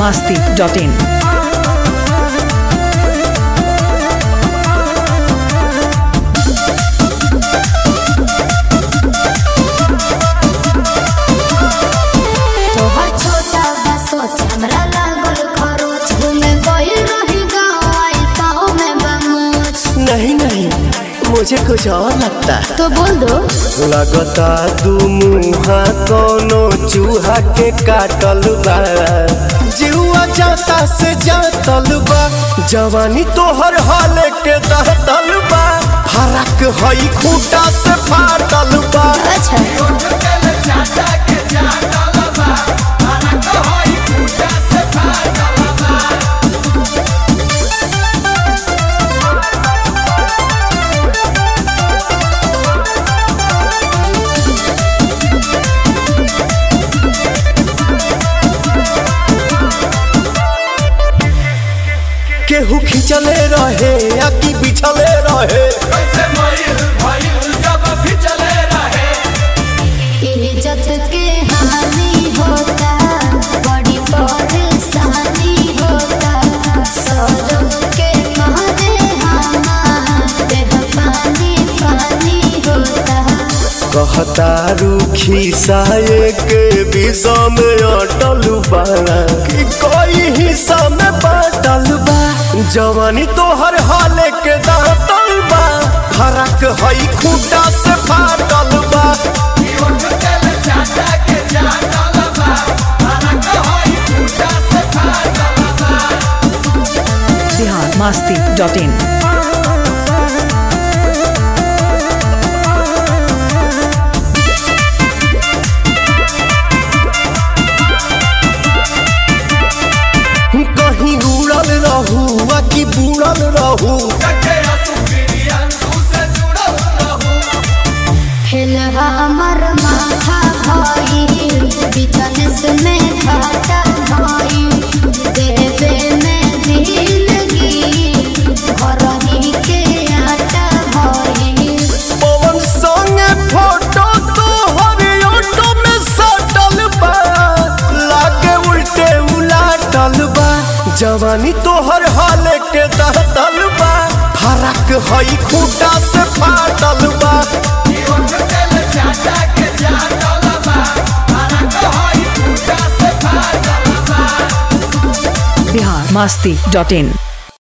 biharmasti.in नहीं नहीं मुझे कुछ और लगता है। तो बोल दो। लगता दू मुहा कोनो चूहा के काटल बा, जीवा जाता से जातल बा, जवानी तोहर हाल के दहतल बा, फरक हई खूंटा से फाटल बा। केहू खिंचले रहे या कि बिछले रहे, कैसे मईल भईल जब फिचले रहे। इज्जत के हानि होता, बड़ी परेशानी होता, सौरभ के मारे हमारे पानी पानी होता। कहता रूखी साये के विषा में अटल बा, कि कोई हिस्सा में बाटल बा, जवानी तोहर हाल के दातल बा, फरक हई खूंटा से फाटल बा। biharmasti.in कहीं उड़ल रहू कि बुड़ल रहू, हमर माथा भाई बिजनेस में घाटा भाई, देवे में दिलगी घरही के आटा भाई। पवन संगे फोटो तो हर ऑटो में सटल बा, लागे उल्टे उलाटल बा, जवानी तोहर हाल के दहतल बा, फरक हई खूंटा से फाटल बा। biharmasti.in